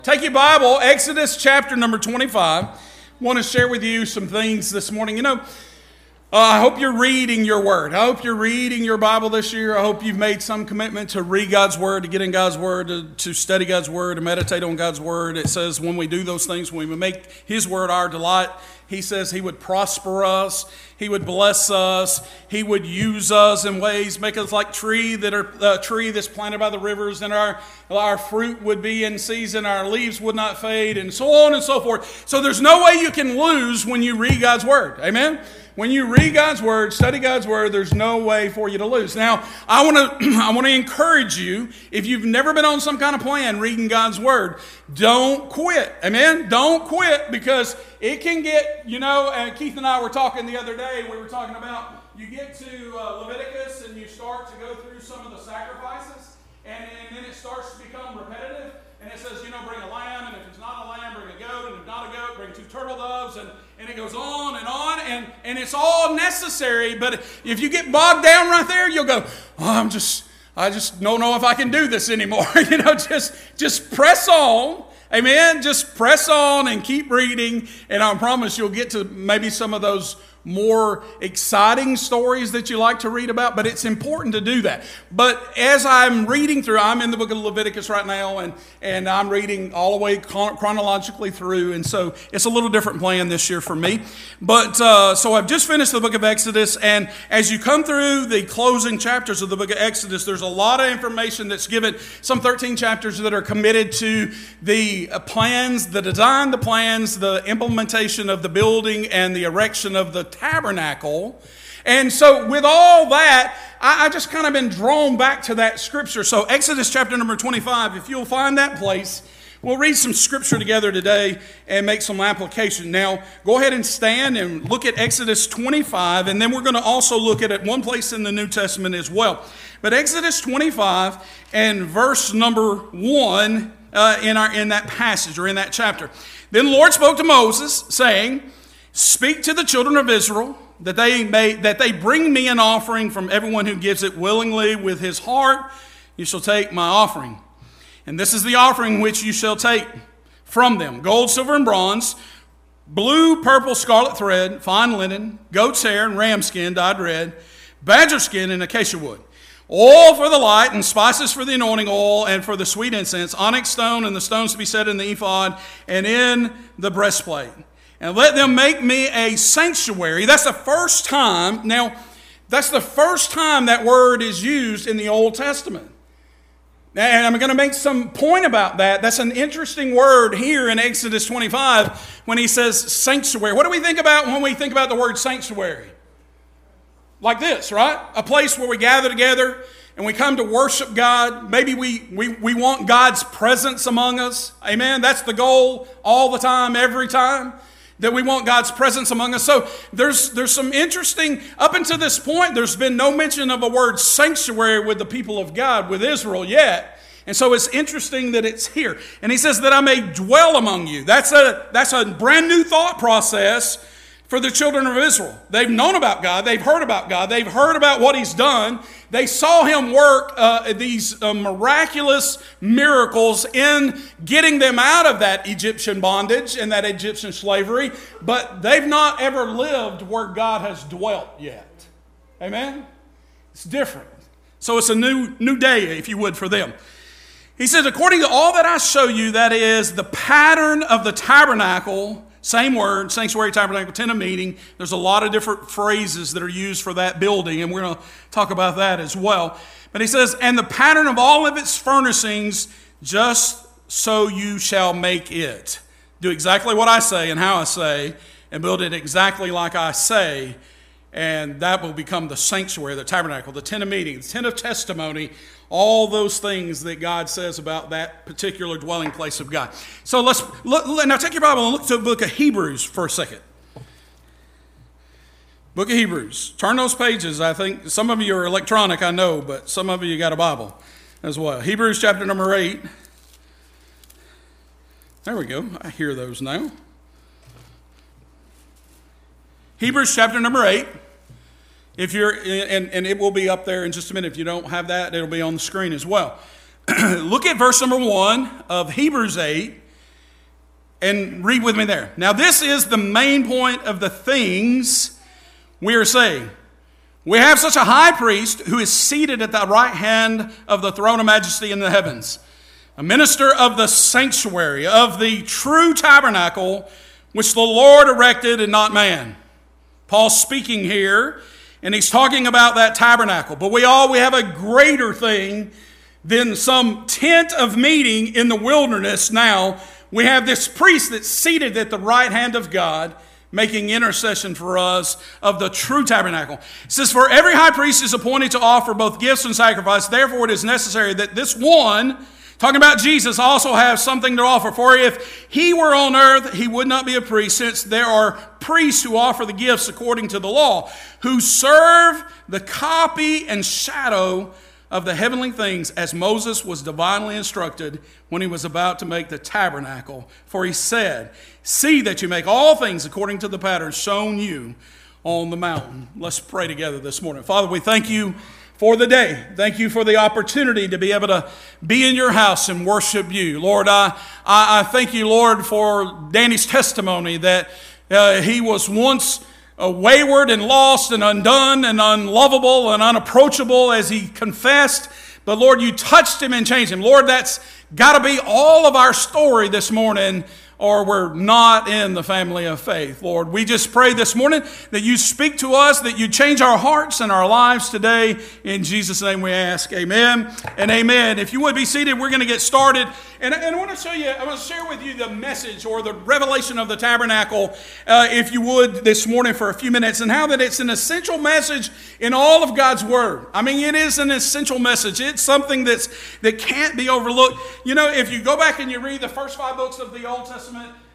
Take your Bible, Exodus chapter number 25. I want to share with you some things this morning. I hope you're reading your Word. I hope you're reading your Bible this year. I hope you've made some commitment to read God's Word, to get in God's Word, to study God's Word, to meditate on God's Word. It says when we do those things, when we make His Word our delight, He says He would prosper us, He would bless us, He would use us in ways, make us like tree that's planted by the rivers, and our fruit would be in season, our leaves would not fade, and so on and so forth. So there's no way you can lose when you read God's Word. Amen? When you read God's Word, study God's Word, there's no way for you to lose. Now, I want to encourage you, if you've never been on some kind of plan reading God's Word, don't quit. Amen? Don't quit, because it can get, and Keith and I were talking the other day, we were talking about, you get to Leviticus and you start to go through some of the sacrifices, and then it starts to become repetitive. And it says, bring a lamb, and if it's not a lamb, bring a goat, and if not a goat, bring 2 turtle doves, and it goes on, and it's all necessary. But if you get bogged down right there, you'll go, I just don't know if I can do this anymore. Just press on. Amen. Just press on and keep reading, and I promise you'll get to maybe some of those more exciting stories that you like to read about, but it's important to do that. But as I'm reading through, I'm in the book of Leviticus right now, and I'm reading all the way chronologically through, and so it's a little different plan this year for me. But so I've just finished the book of Exodus, and as you come through the closing chapters of the book of Exodus, there's a lot of information that's given, some 13 chapters that are committed to the plans, the design, the plans, the implementation of the building, and the erection of the tabernacle. And so with all that, I just kind of been drawn back to that scripture. So Exodus chapter number 25, if you'll find that place, we'll read some scripture together today and make some application. Now, go ahead and stand and look at Exodus 25, and then we're going to also look at it one place in the New Testament as well. But Exodus 25 and verse number 1 in that passage, or in that chapter. Then the Lord spoke to Moses, saying, "Speak to the children of Israel that they bring me an offering from everyone who gives it willingly with his heart. You shall take my offering. And this is the offering which you shall take from them: gold, silver, and bronze, blue, purple, scarlet thread, fine linen, goat's hair and ram skin dyed red, badger skin and acacia wood, oil for the light, and spices for the anointing oil and for the sweet incense, onyx stone and the stones to be set in the ephod and in the breastplate. And let them make me a sanctuary." That's the first time. Now, that's the first time that word is used in the Old Testament. And I'm going to make some point about that. That's an interesting word here in Exodus 25 when he says sanctuary. What do we think about when we think about the word sanctuary? Like this, right? A place where we gather together and we come to worship God. Maybe we want God's presence among us. Amen? That's the goal all the time, every time, that we want God's presence among us. So there's some interesting, up until this point, there's been no mention of a word sanctuary with the people of God, with Israel yet. And so it's interesting that it's here. And he says that I may dwell among you. That's a brand new thought process for the children of Israel. They've known about God. They've heard about God. They've heard about what He's done. They saw Him work these miraculous miracles in getting them out of that Egyptian bondage and that Egyptian slavery, but they've not ever lived where God has dwelt yet. Amen? It's different. So it's a new day, if you would, for them. He says, according to all that I show you, that is the pattern of the tabernacle. Same word, sanctuary, tabernacle, tent of meeting. There's a lot of different phrases that are used for that building, and we're going to talk about that as well. But he says, and the pattern of all of its furnishings, just so you shall make it. Do exactly what I say and how I say, and build it exactly like I say, and that will become the sanctuary, the tabernacle, the tent of meeting, the tent of testimony, all those things that God says about that particular dwelling place of God. So let's look, now take your Bible and look to the book of Hebrews for a second. Book of Hebrews. Turn those pages. I think some of you are electronic, I know, but some of you got a Bible as well. Hebrews chapter number 8. There we go. I hear those now. Hebrews chapter number 8. If you're, and it will be up there in just a minute. If you don't have that, it'll be on the screen as well. Look at verse number 1 of Hebrews 8, And read with me there. Now this is the main point of the things we are saying. We have such a high priest who is seated at the right hand of the throne of majesty in the heavens, a minister of the sanctuary, of the true tabernacle, which the Lord erected and not man. Paul's speaking here, and he's talking about that tabernacle. But we have a greater thing than some tent of meeting in the wilderness now. We have this priest that's seated at the right hand of God, making intercession for us of the true tabernacle. It says, for every high priest is appointed to offer both gifts and sacrifice. Therefore it is necessary that this one, talking about Jesus, also have something to offer. For if he were on earth, he would not be a priest, since there are priests who offer the gifts according to the law, who serve the copy and shadow of the heavenly things, as Moses was divinely instructed when he was about to make the tabernacle. For he said, see that you make all things according to the pattern shown you on the mountain. Let's pray together this morning. Father, we thank you for the day. Thank you for the opportunity to be able to be in your house and worship you. Lord, I thank you, Lord, for Danny's testimony that he was once wayward and lost and undone and unlovable and unapproachable as he confessed. But Lord, you touched him and changed him. Lord, that's got to be all of our story this morning, or we're not in the family of faith. Lord, we just pray this morning that you speak to us, that you change our hearts and our lives today. In Jesus' name we ask, amen and amen. If you would be seated, we're going to get started. And I want to share with you the message or the revelation of the tabernacle, if you would, this morning for a few minutes, and how that it's an essential message in all of God's Word. I mean, it is an essential message. It's something that can't be overlooked. You know, if you go back and you read the first 5 books of the Old Testament,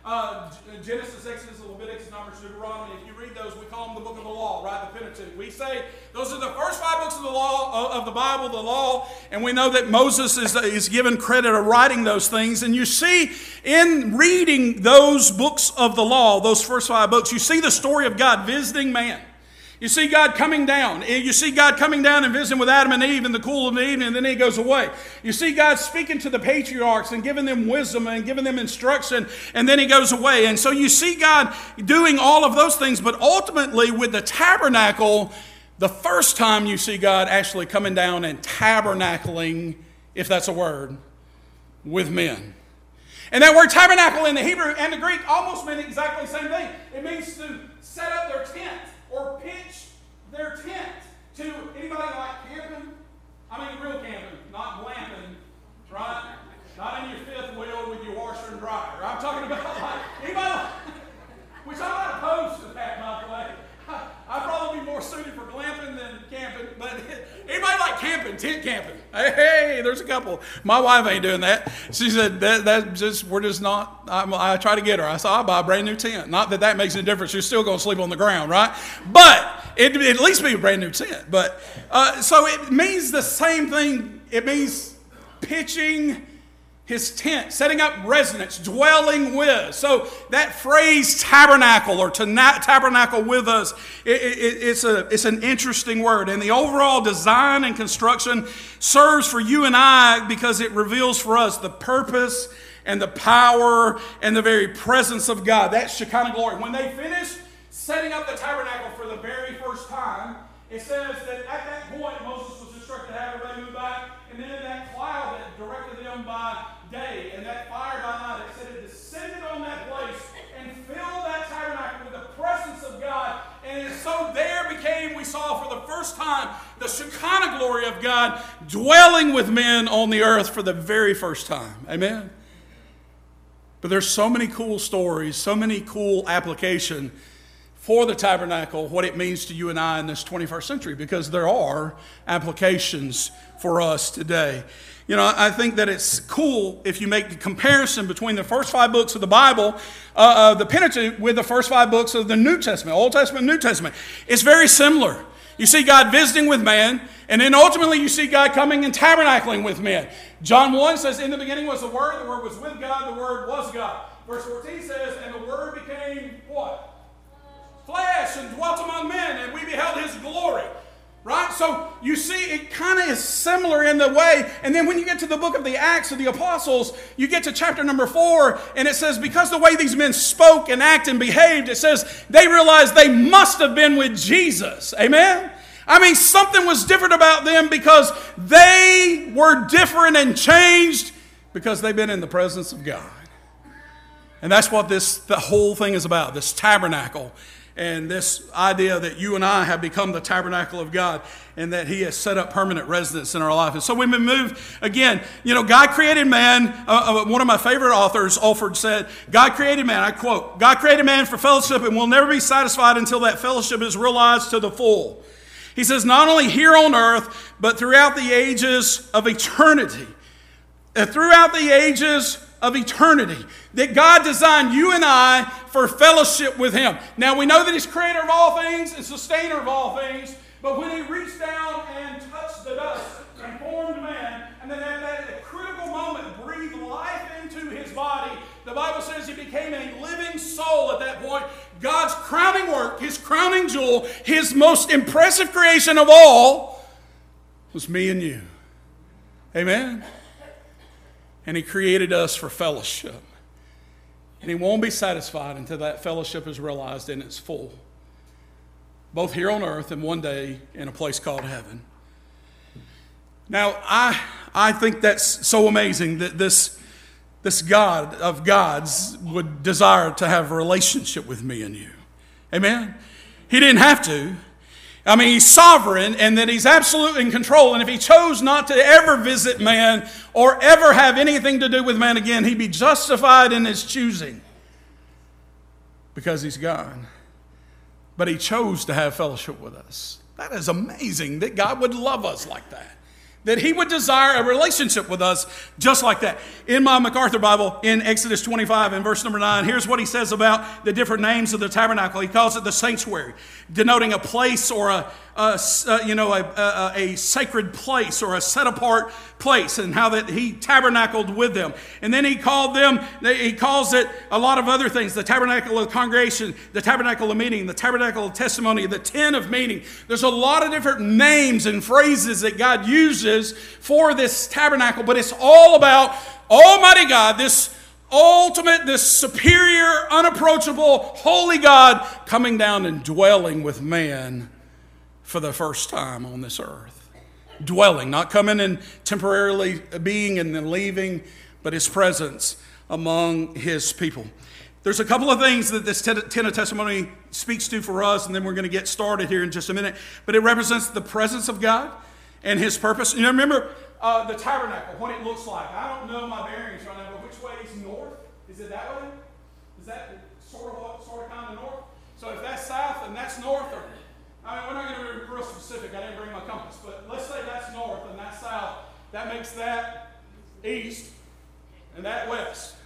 Genesis, Exodus, Leviticus, Numbers, Deuteronomy, if you read those, we call them the book of the law, right? The Pentateuch. We say those are the first 5 books of the law, of the Bible, the law, and we know that Moses is given credit of writing those things. And you see, in reading those books of the law, those first 5 books, you see the story of God visiting man. You see God coming down. You see God coming down and visiting with Adam and Eve in the cool of the evening, and then he goes away. You see God speaking to the patriarchs and giving them wisdom and giving them instruction, and then he goes away. And so you see God doing all of those things, but ultimately with the tabernacle, the first time you see God actually coming down and tabernacling, if that's a word, with men. And that word tabernacle in the Hebrew and the Greek almost mean exactly the same thing. It means to set up their tent or pitch their tent. To anybody like camping? I mean real camping, not glamping, right? Not in your fifth wheel with your washer and dryer. I'm talking about like anybody, which I'm not opposed to that, by the way. I'd probably be more suited for glamping than camping, but anybody like camping, tent camping? Hey, there's a couple. My wife ain't doing that. She said we're just not. I try to get her. I said I'll buy a brand new tent. Not that makes any difference. You're still going to sleep on the ground, right? But it'd at least be a brand new tent. But so it means the same thing. It means pitching his tent, setting up residence, dwelling with. So that phrase tabernacle or to tabernacle with us, it's an interesting word. And the overall design and construction serves for you and I because it reveals for us the purpose and the power and the very presence of God. That's Shekinah glory. When they finished setting up the tabernacle for the very first time, it says that at that point Moses was instructed to have everybody move back, and then in that cloud that directed them by day and that fire by night, it said it descended on that place and filled that tabernacle with the presence of God. And so there became, we saw for the first time, the Shekinah glory of God dwelling with men on the earth for the very first time. Amen? But there's so many cool stories, so many cool application for the tabernacle, what it means to you and I in this 21st century, because there are applications for us today. You know, I think that it's cool if you make the comparison between the first 5 books of the Bible, the Pentateuch, with the first 5 books of the New Testament, Old Testament, New Testament. It's very similar. You see God visiting with man, and then ultimately you see God coming and tabernacling with men. John 1 says, in the beginning was the Word was with God, the Word was God. Verse 14 says, and the Word became what? Flesh, and dwelt among men, and we beheld his glory. Right? So you see, it kind of is similar in the way. And then when you get to the book of the Acts of the Apostles, you get to chapter number 4, and it says, because the way these men spoke and acted and behaved, it says they realized they must have been with Jesus. Amen? I mean, something was different about them because they were different and changed because they've been in the presence of God. And that's what the whole thing is about, this tabernacle. And this idea that you and I have become the tabernacle of God and that He has set up permanent residence in our life. And so when we move, again, God created man. One of my favorite authors, Alford, said, God created man, I quote, God created man for fellowship and will never be satisfied until that fellowship is realized to the full. He says, not only here on earth, but throughout the ages of eternity. Throughout the ages of eternity, that God designed you and I for fellowship with Him. Now we know that He's creator of all things and sustainer of all things, but when He reached down and touched the dust and formed man, and then at that critical moment breathed life into his body, the Bible says he became a living soul at that point. God's crowning work, His crowning jewel, His most impressive creation of all was me and you. Amen? And He created us for fellowship. And He won't be satisfied until that fellowship is realized in its full. Both here on earth and one day in a place called heaven. Now, I think that's so amazing that this God of gods would desire to have a relationship with me and you. Amen? He didn't have to. I mean, He's sovereign and that He's absolutely in control. And if He chose not to ever visit man or ever have anything to do with man again, He'd be justified in His choosing because He's God. But He chose to have fellowship with us. That is amazing that God would love us like that. That He would desire a relationship with us just like that. In my MacArthur Bible, in Exodus 25 and verse number 9, here's what he says about the different names of the tabernacle. He calls it the sanctuary, denoting a place or a sacred place or a set-apart place, and how that He tabernacled with them. And then he calls it a lot of other things: the tabernacle of the congregation, the tabernacle of meeting, the tabernacle of testimony, the tent of meeting. There's a lot of different names and phrases that God uses for this tabernacle, but it's all about Almighty God, this ultimate, this superior, unapproachable, holy God coming down and dwelling with man for the first time on this earth. Dwelling, not coming and temporarily being and then leaving, but His presence among His people. There's a couple of things that this tent of testimony speaks to for us, and then we're going to get started here in just a minute. But it represents the presence of God and His purpose. You know, remember the tabernacle, what it looks like. I don't know my bearings right now, but which way is north? Is it that way? Is that sort of kind of north? So if that's south and that's north, or I mean, we're not going to be real specific. I didn't bring my compass, but let's say that's north and that's south. That makes that east and that west.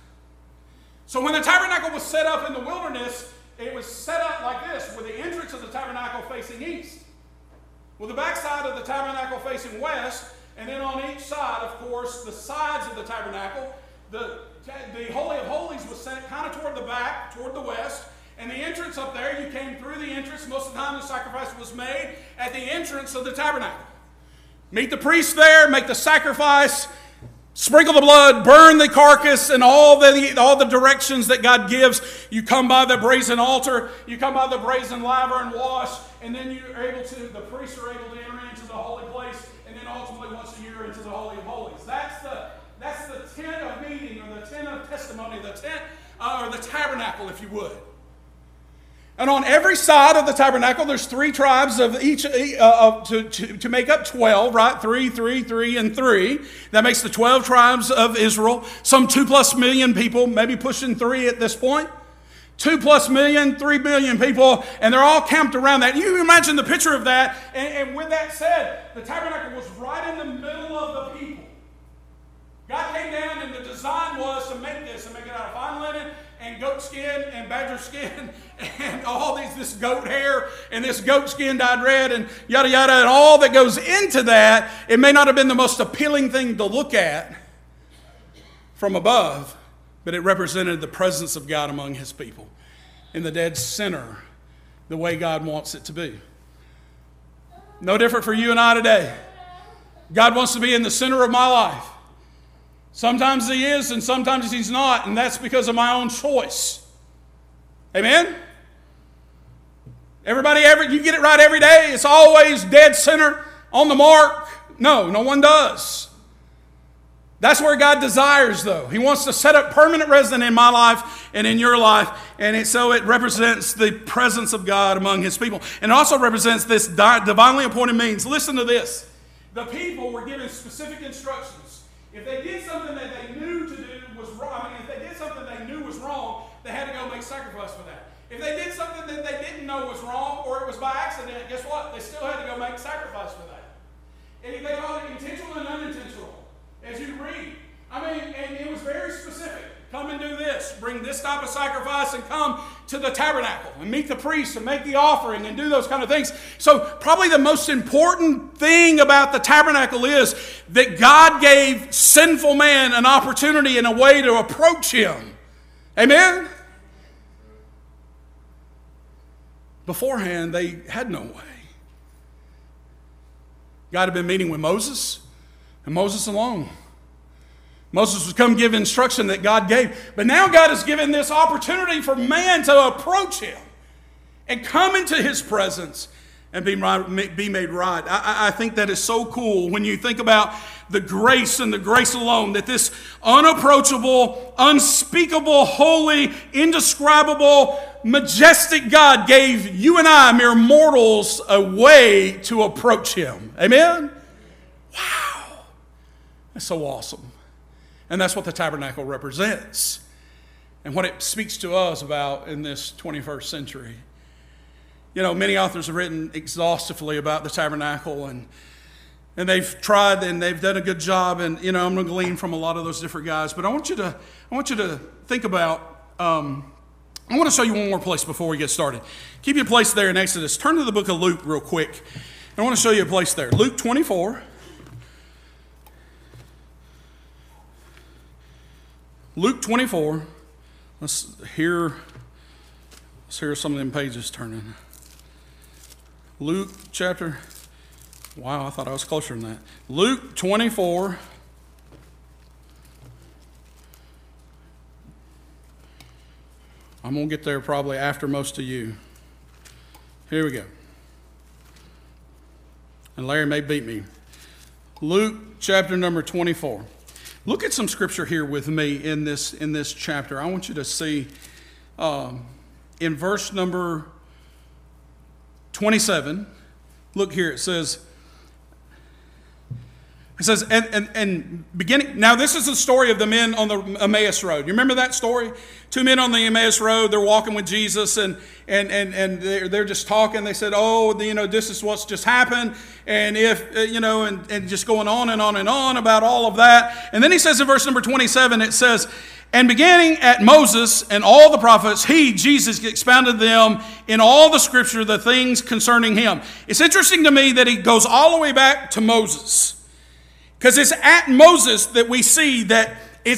So when the tabernacle was set up in the wilderness, it was set up like this, with the entrance of the tabernacle facing east, with the backside of the tabernacle facing west, and then on each side, of course, the sides of the tabernacle, the Holy of Holies was set kind of toward the back, toward the west, and the entrance up there, you came through the entrance. Most of the time the sacrifice was made at the entrance of the tabernacle. Meet the priest there, make the sacrifice, sprinkle the blood, burn the carcass, and all the directions that God gives. You come by the brazen altar, you come by the brazen laver and wash, and then the priests are able to enter into the holy place, and then ultimately once a year into the Holy of Holies. That's the tent of meeting, or the tent of testimony, the tent or the tabernacle, if you would. And on every side of the tabernacle, there's 3 tribes of each to make up 12, right? 3, 3, 3, and 3. That makes the 12 tribes of Israel. Some 2+ million people, maybe pushing 3 at this point. 2+ million, 3 million people, and they're all camped around that. You imagine the picture of that. And with that said, the tabernacle was right in the middle of the people. God came down, and the design was to make this and make it out of fine linen and goat skin and badger skin and all this goat hair and this goat skin dyed red and yada yada, and all that goes into that. It may not have been the most appealing thing to look at from above, but it represented the presence of God among His people in the dead center, the way God wants it to be. No different for you and I today. God wants to be in the center of my life. Sometimes He is and sometimes He's not, and that's because of my own choice. Amen? Everybody, you get it right every day? It's always dead center, on the mark? No one does. That's where God desires, though. He wants to set up permanent residence in my life and in your life, and so it represents the presence of God among His people. And it also represents this divinely appointed means. Listen to this. The people were given specific instructions. If they did something that they knew to do was wrong, if they did something they knew was wrong, they had to go make sacrifice for that. If they did something that they didn't know was wrong, or it was by accident, guess what? They still had to go make sacrifice for that. And they called it intentional and unintentional. As you read, and it was very specific. Come and do this. Bring this type of sacrifice and come to the tabernacle and meet the priest and make the offering and do those kind of things. So probably the most important thing about the tabernacle is that God gave sinful man an opportunity and a way to approach Him. Amen? Beforehand, they had no way. God had been meeting with Moses, and Moses alone. Moses was come give instruction that God gave. But now God has given this opportunity for man to approach Him and come into His presence and be made right. I think that is so cool when you think about the grace and the grace alone, that this unapproachable, unspeakable, holy, indescribable, majestic God gave you and I, mere mortals, a way to approach Him. Amen? Wow. That's so awesome. And that's what the tabernacle represents and what it speaks to us about in this 21st century. You know, many authors have written exhaustively about the tabernacle, and they've tried and they've done a good job, and I'm going to glean from a lot of those different guys. But I want you to think about, I want to show you one more place before we get started. Keep your place there in Exodus. Turn to the book of Luke real quick. I want to show you a place there. Luke 24. Luke 24. Let's hear some of them pages turning. Luke chapter. Wow, I thought I was closer than that. Luke 24. I'm going to get there probably after most of you. Here we go. And Larry may beat me. Luke chapter number 24. Look at some scripture here with me in this chapter. I want you to see in verse number 27. Look here, it says, and beginning, now this is the story of the men on the Emmaus Road. You remember that story? Two men on the Emmaus Road, they're walking with Jesus, and they're just talking. They said, this is what's just happened, and and just going on and on and on about all of that. And then he says in verse number 27, it says, and beginning at Moses and all the prophets, he, Jesus, expounded them in all the scripture, the things concerning him. It's interesting to me that he goes all the way back to Moses. Because it's at Moses that we see that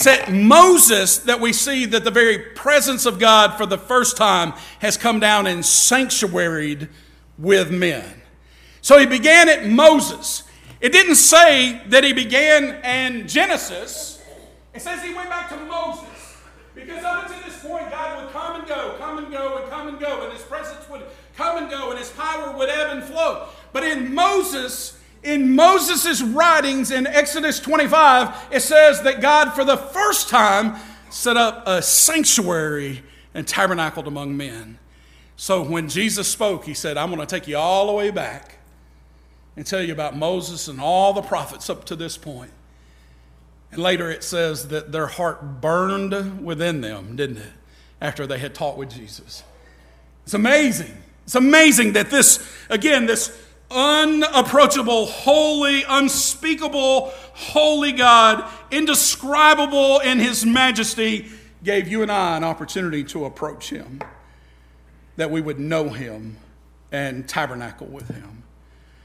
the very presence of God for the first time has come down and sanctuaried with men. So he began at Moses. It didn't say that he began in Genesis. It says he went back to Moses. Because up until this point, God would come and go, and His presence would come and go, and His power would ebb and flow. But in Moses' writings in Exodus 25, it says that God, for the first time, set up a sanctuary and tabernacled among men. So when Jesus spoke, He said, I'm going to take you all the way back and tell you about Moses and all the prophets up to this point. And later it says that their heart burned within them, didn't it? After they had talked with Jesus. It's amazing. It's amazing that this unapproachable, holy, unspeakable, holy God, indescribable in His majesty, gave you and I an opportunity to approach Him, that we would know Him and tabernacle with Him.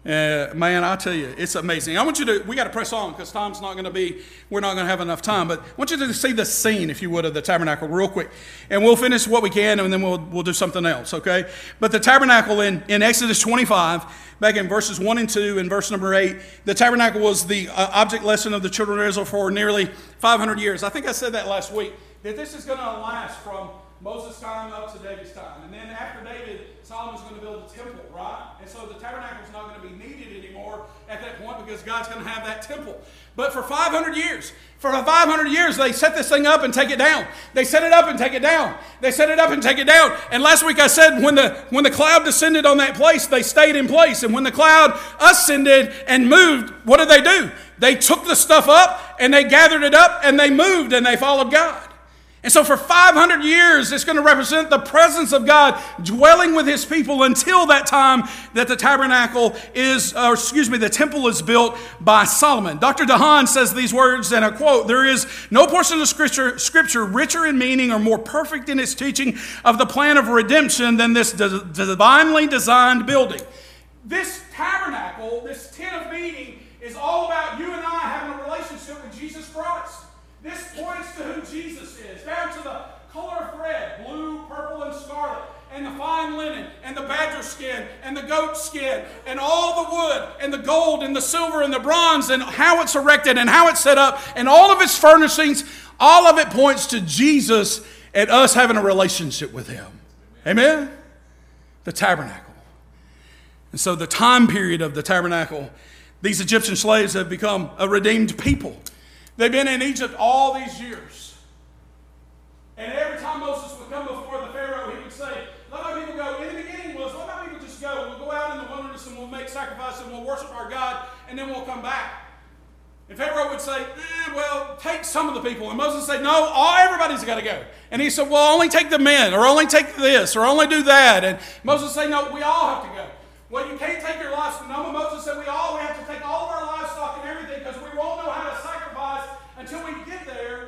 Man, I tell you, it's amazing. We got to press on because we're not going to have enough time. But I want you to see the scene, if you would, of the tabernacle real quick. And we'll finish what we can and then we'll do something else, okay? But the tabernacle in Exodus 25, back in verses 1 and 2 and verse number 8, the tabernacle was the object lesson of the children of Israel for nearly 500 years. I think I said that last week, that this is going to last from Moses' time up to David's time. And then after David, Solomon's going to build a temple, right? And so the tabernacle is not going to be needed anymore at that point because God's going to have that temple. But for 500 years, they set this thing up and take it down. They set it up and take it down. They set it up and take it down. And last week I said when the cloud descended on that place, they stayed in place. And when the cloud ascended and moved, what did they do? They took the stuff up and they gathered it up and they moved and they followed God. And so for 500 years, it's going to represent the presence of God dwelling with his people until that time that the the temple is built by Solomon. Dr. DeHaan says these words, and I quote, "There is no portion of Scripture richer in meaning or more perfect in its teaching of the plan of redemption than this divinely designed building." This tabernacle, this tent of meeting, is all about you and I having a relationship with Jesus Christ. This points to who Jesus is, down to the color of thread, blue, purple, and scarlet, and the fine linen, and the badger skin, and the goat skin, and all the wood, and the gold, and the silver, and the bronze, and how it's erected, and how it's set up, and all of its furnishings. All of it points to Jesus and us having a relationship with him. Amen? The tabernacle. And so the time period of the tabernacle, these Egyptian slaves have become a redeemed people. They've been in Egypt all these years. And every time Moses would come before the Pharaoh, he would say, let my people go. In the beginning was, let my people just go. We'll go out in the wilderness and we'll make sacrifices and we'll worship our God and then we'll come back. And Pharaoh would say, well, take some of the people. And Moses would say, no, everybody's got to go. And he said, well, only take the men, or only take this, or only do that. And Moses would say, no, we all have to go. Well, you can't take your livestock. No, Moses said we have to take all of our livestock and everything because we won't know how to sacrifice until we get there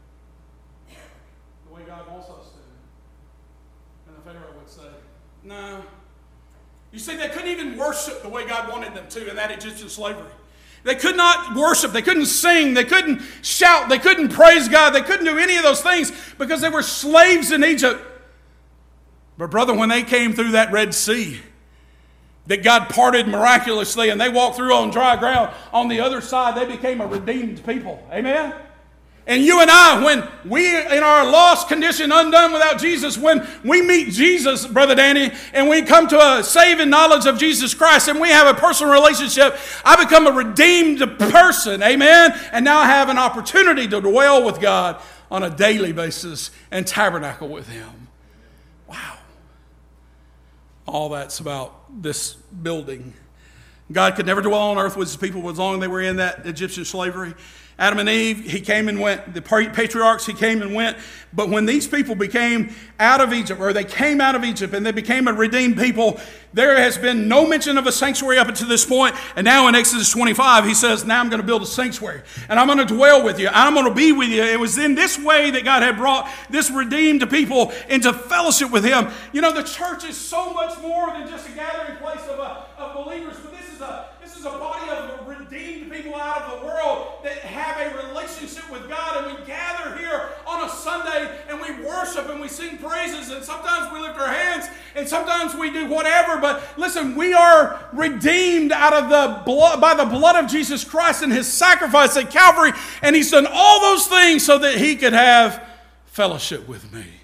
the way God wants us to. And the Pharaoh would say, no. You see, they couldn't even worship the way God wanted them to in that Egyptian slavery. They could not worship. They couldn't sing. They couldn't shout. They couldn't praise God. They couldn't do any of those things because they were slaves in Egypt. But brother, when they came through that Red Sea, that God parted miraculously and they walked through on dry ground, on the other side they became a redeemed people. Amen? And you and I, when we in our lost condition, undone without Jesus, when we meet Jesus, Brother Danny, and we come to a saving knowledge of Jesus Christ and we have a personal relationship, I become a redeemed person. Amen? And now I have an opportunity to dwell with God on a daily basis and tabernacle with him. Wow. All that's about this building. God could never dwell on earth with his people as long as they were in that Egyptian slavery. Adam and Eve, he came and went. The patriarchs, he came and went. But when these people became out of Egypt, or they came out of Egypt and they became a redeemed people, there has been no mention of a sanctuary up until this point. And now in Exodus 25, he says, now I'm going to build a sanctuary. And I'm going to dwell with you. I'm going to be with you. It was in this way that God had brought this redeemed people into fellowship with him. You know, the church is so much more than just a gathering place of believers. But this is a body of redeemed people out of the world that have a relationship with God, and we gather here on a Sunday and we worship and we sing praises, and sometimes we lift our hands and sometimes we do whatever. But listen, we are redeemed out of the blood, by the blood of Jesus Christ and his sacrifice at Calvary, and he's done all those things so that he could have fellowship with me.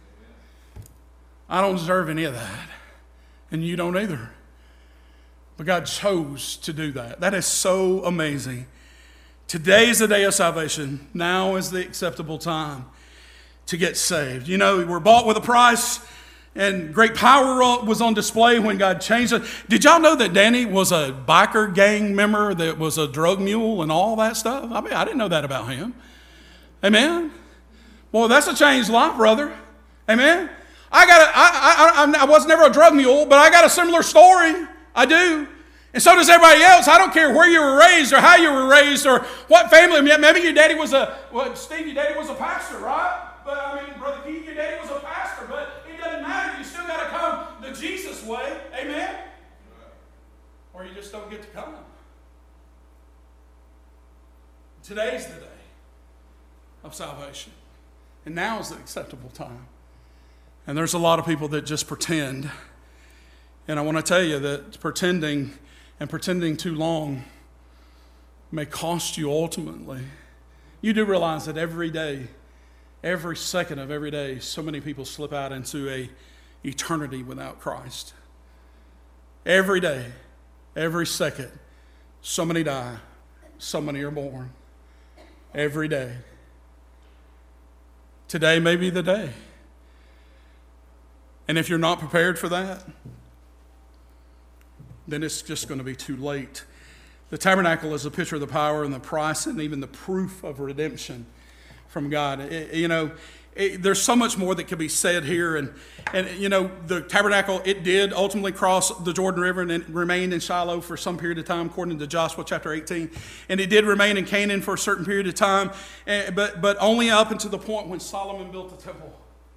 I don't deserve any of that, and you don't either. But God chose to do that. That is so amazing. Today is the day of salvation. Now is the acceptable time to get saved. You know, we're bought with a price, and great power was on display when God changed it. Did y'all know that Danny was a biker gang member that was a drug mule and all that stuff? I mean, I didn't know that about him. Amen? Well, that's a changed life, brother. Amen? I was never a drug mule, but I got a similar story. I do. And so does everybody else. I don't care where you were raised or how you were raised or what family. Maybe your daddy was Steve, your daddy was a pastor, right? But I mean, Brother Keith, your daddy was a pastor. But it doesn't matter. You still got to come the Jesus way. Amen? Or you just don't Today's the day of salvation. And now is the acceptable time. And there's a lot of people that just pretend. And I want to tell you that pretending too long may cost you ultimately. You do realize that every day, every second of every day, so many people slip out into a eternity without Christ. Every day, every second, so many die, so many are born. Every day. Today may be the day. And if you're not prepared for that, then it's just going to be too late. The tabernacle is a picture of the power and the price and even the proof of redemption from God. There's so much more that could be said here. And the tabernacle, it did ultimately cross the Jordan River and remained in Shiloh for some period of time, according to Joshua chapter 18. And it did remain in Canaan for a certain period of time, but only up until the point when Solomon built the temple.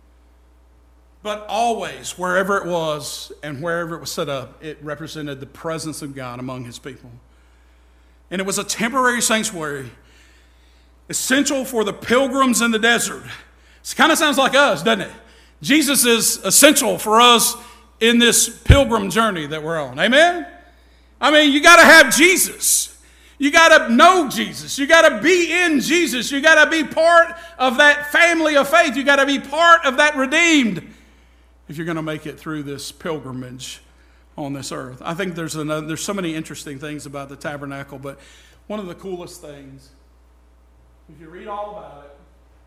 But always, wherever it was and wherever it was set up, it represented the presence of God among his people. And it was a temporary sanctuary, essential for the pilgrims in the desert. It kind of sounds like us, doesn't it? Jesus is essential for us in this pilgrim journey that we're on. Amen? I mean, you got to have Jesus. You got to know Jesus. You got to be in Jesus. You got to be part of that family of faith. You got to be part of that redeemed if you're going to make it through this pilgrimage on this earth. I think there's so many interesting things about the tabernacle, but one of the coolest things, if you read all about it,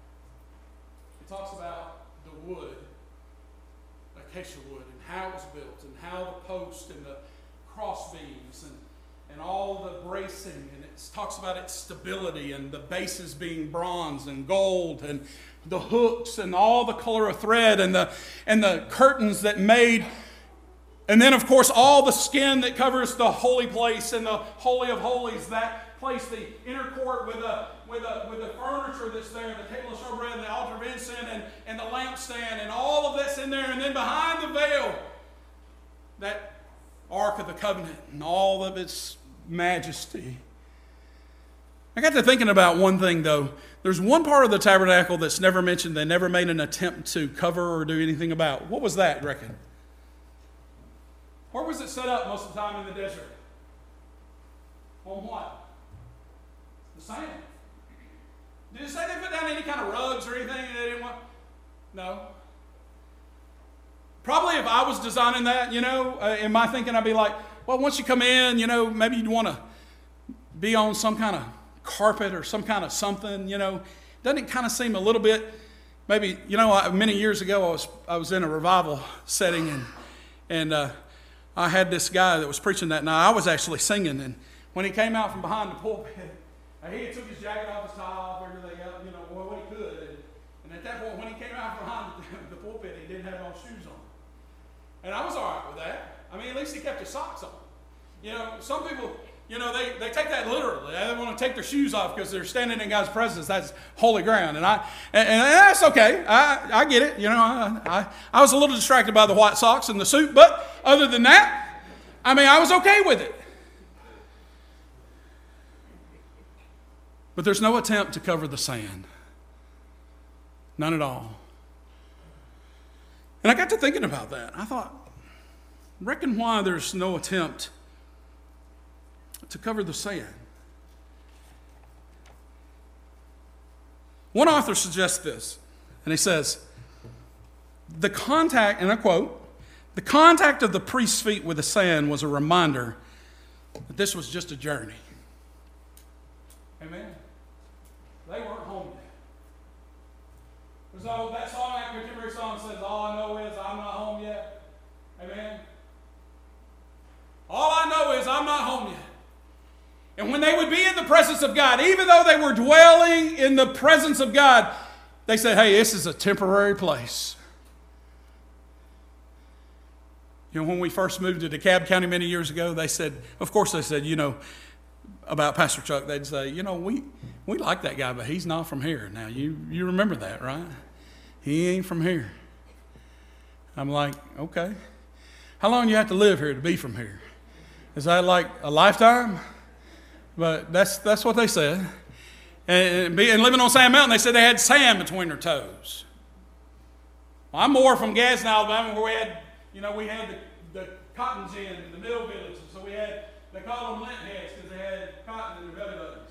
it talks about the wood, acacia wood, and how it was built, and how the post and the cross beams and all the bracing, and it talks about its stability and the bases being bronze and gold and the hooks and all the color of thread and the curtains that made. And then, of course, all the skin that covers the holy place and the Holy of Holies, that place, the inner court with the furniture that's there, the table of showbread, and the altar of incense, and the lampstand, and all of that's in there. And then behind the veil, that Ark of the Covenant and all of its majesty. I got to thinking about one thing, though. There's one part of the tabernacle that's never mentioned. They never made an attempt to cover or do anything about. What was that, you reckon? Where was it set up most of the time in the desert? On what? The sand. Did it say they put down any kind of rugs or anything they didn't want? No. Probably if I was designing that, in my thinking, I'd be like, well, once you come in, maybe you'd want to be on some kind of carpet or some kind of something, Doesn't it kind of seem a little bit, maybe, many years ago I was in a revival setting and I had this guy that was preaching that night. I was actually singing, and when he came out from behind the pulpit, he took his jacket off, his tie off, everything else, what he could. And at that point, when he came out from behind the pulpit, he didn't have no shoes on. And I was all right with that. I mean, at least he kept his socks on. Some people, they take that literally. They want to take their shoes off because they're standing in God's presence. That's holy ground. And that's okay. I get it. I was a little distracted by the white socks and the suit, but other than that, I was okay with it. But there's no attempt to cover the sand. None at all. And I got to thinking about that. I thought, reckon why there's no attempt to cover the sand. One author suggests this, and he says, the contact, and I quote, the contact of the priest's feet with the sand was a reminder that this was just a journey. Amen. They weren't home yet. So that song, that contemporary song says, all I know is I'm not home yet. Amen. All I know is I'm not home yet. And when they would be in the presence of God, even though they were dwelling in the presence of God, they said, hey, this is a temporary place. When we first moved to DeKalb County many years ago, they said, about Pastor Chuck, they'd say, we like that guy, but he's not from here. Now, you remember that, right? He ain't from here. I'm like, okay. How long do you have to live here to be from here? Is that like a lifetime? But that's what they said. and living on Sand Mountain, they said they had sand between their toes. Well, I'm more from Gadsden, Alabama, where we had the cotton gin in the middle village. So they called them lint heads because they had cotton in their belly buttons.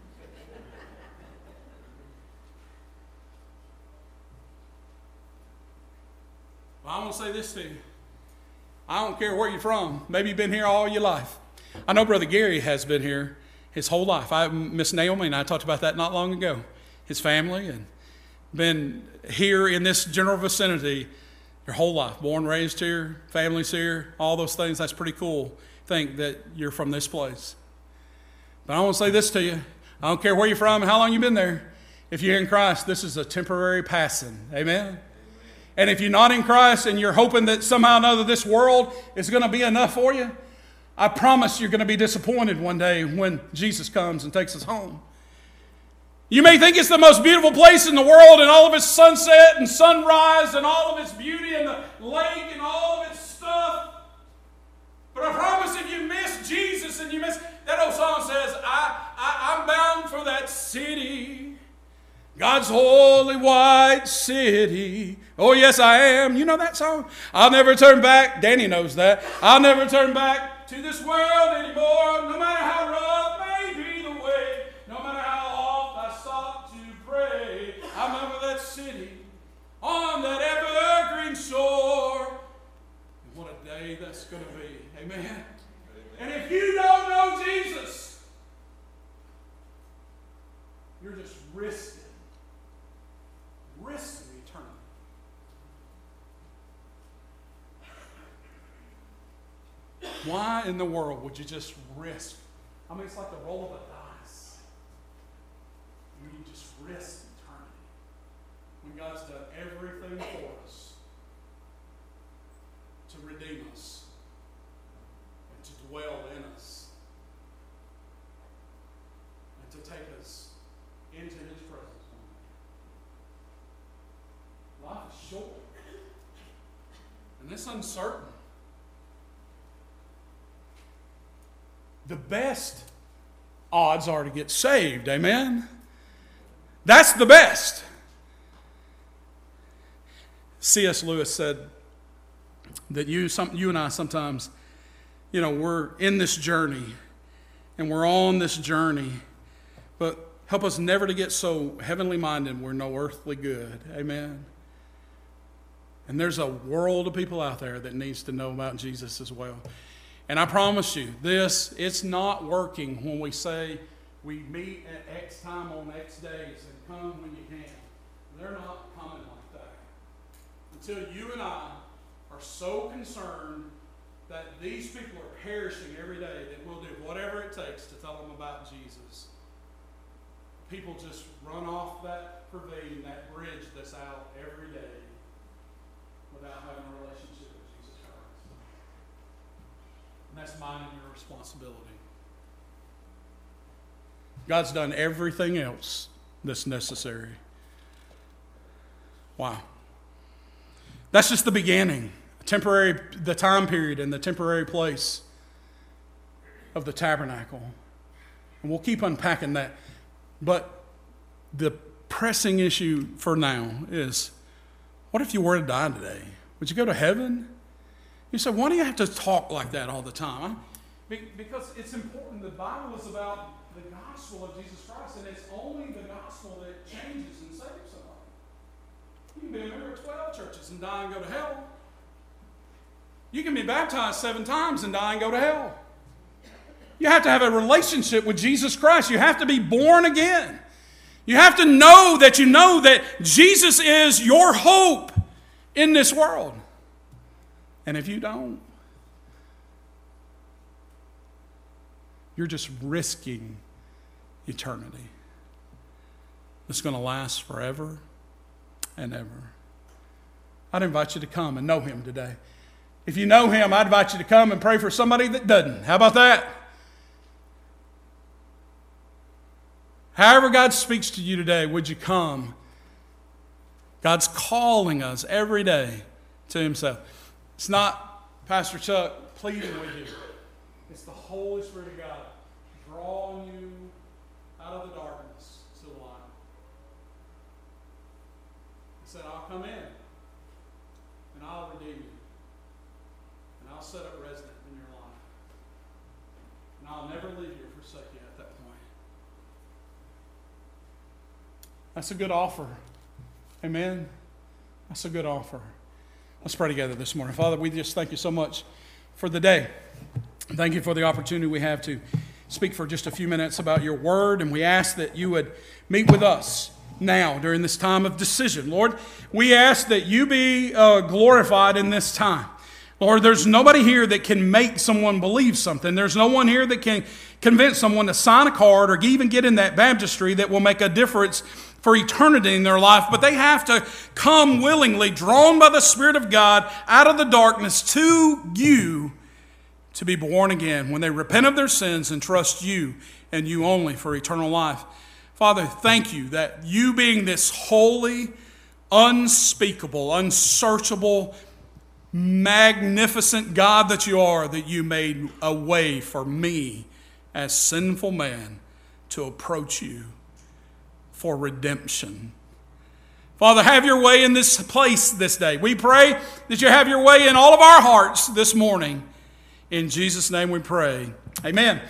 Well, I want to say this to you. I don't care where you're from. Maybe you've been here all your life. I know Brother Gary has been here his whole life. Miss Naomi and I talked about that not long ago. His family and been here in this general vicinity your whole life. Born, raised here, family's here, all those things. That's pretty cool. Think that you're from this place. But I want to say this to you. I don't care where you're from and how long you've been there. If you're in Christ, this is a temporary passing. Amen? And if you're not in Christ and you're hoping that somehow or another this world is going to be enough for you, I promise you're going to be disappointed one day when Jesus comes and takes us home. You may think it's the most beautiful place in the world and all of its sunset and sunrise and all of its beauty and the lake and all of its stuff. But I promise if you miss Jesus and you miss, that old song says, I'm bound for that city, God's holy white city. Oh, yes, I am. You know that song? I'll never turn back. Danny knows that. I'll never turn back to this world anymore, no matter how rough may be the way, no matter how oft I stop to pray. I remember that city on that evergreen shore. And what a day that's going to be. Amen. And if you don't know Jesus, you're just risking eternity. Why in the world would you just risk? I mean, it's like the roll of a dice. You just risk eternity when God's done everything for us to redeem us and to dwell in us and to take us into His presence. Life is short, and it's uncertain. The best odds are to get saved, amen? That's the best. C.S. Lewis said that you and I sometimes, we're in this journey, and we're on this journey, but help us never to get so heavenly minded we're no earthly good, amen? And there's a world of people out there that needs to know about Jesus as well. And I promise you, it's not working when we say we meet at X time on X days and come when you can. They're not coming like that. Until you and I are so concerned that these people are perishing every day that we'll do whatever it takes to tell them about Jesus. People just run off that ravine, that bridge that's out every day, without having a relationship with Jesus Christ. And that's mine and your responsibility. God's done everything else that's necessary. Wow. That's just the beginning. The time period and the temporary place of the tabernacle. And we'll keep unpacking that. But the pressing issue for now is, what if you were to die today? Would you go to heaven? You say, why do you have to talk like that all the time? Because it's important. The Bible is about the gospel of Jesus Christ, and it's only the gospel that changes and saves somebody. You can be a member of 12 churches and die and go to hell. You can be baptized 7 times and die and go to hell. You have to have a relationship with Jesus Christ. You have to be born again. You have to know that Jesus is your hope in this world. And if you don't, you're just risking eternity. It's going to last forever and ever. I'd invite you to come and know Him today. If you know Him, I'd invite you to come and pray for somebody that doesn't. How about that? However God speaks to you today, would you come? God's calling us every day to Himself. It's not Pastor Chuck pleading with you. It's the Holy Spirit of God drawing you out of the darkness to come in and I'll redeem you. And I'll set up resident in your life. And I'll never leave you or forsake you at that point. That's a good offer. Amen. That's a good offer. Let's pray together this morning. Father, we just thank you so much for the day. Thank you for the opportunity we have to speak for just a few minutes about your word, and we ask that you would meet with us now during this time of decision. Lord, we ask that you be glorified in this time. Lord, there's nobody here that can make someone believe something. There's no one here that can convince someone to sign a card or even get in that baptistry that will make a difference for eternity in their life. But they have to come willingly, drawn by the Spirit of God, out of the darkness to you to be born again when they repent of their sins and trust you and you only for eternal life. Father, thank you that you being this holy, unspeakable, unsearchable, magnificent God that you are, that you made a way for me as sinful man to approach you for redemption. Father, have your way in this place this day. We pray that you have your way in all of our hearts this morning. In Jesus' name we pray. Amen.